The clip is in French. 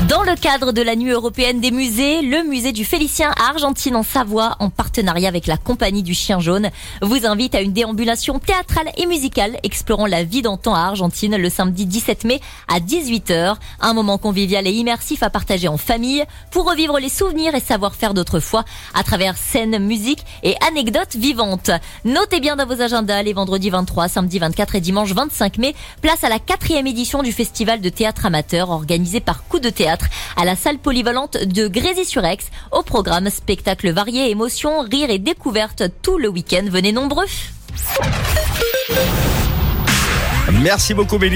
Dans le cadre de la Nuit européenne des musées, le musée du Félicien à Argentine en Savoie, en partenariat avec la compagnie du Chien Jaune, vous invite à une déambulation théâtrale et musicale explorant la vie d'antan à Argentine le samedi 17 mai à 18h. Un moment convivial et immersif à partager en famille pour revivre les souvenirs et savoir-faire d'autrefois à travers scènes, musique et anecdotes vivantes. Notez bien dans vos agendas les vendredis 23, samedi 24 et dimanche 25 mai, place à la 4e édition du festival de théâtre amateur organisé par Coup de Théâtre à la salle polyvalente de Grésy-sur-Aix. Au programme, spectacles variés, émotions, rires et découvertes tout le week-end. Venez nombreux. Merci beaucoup, Mélie.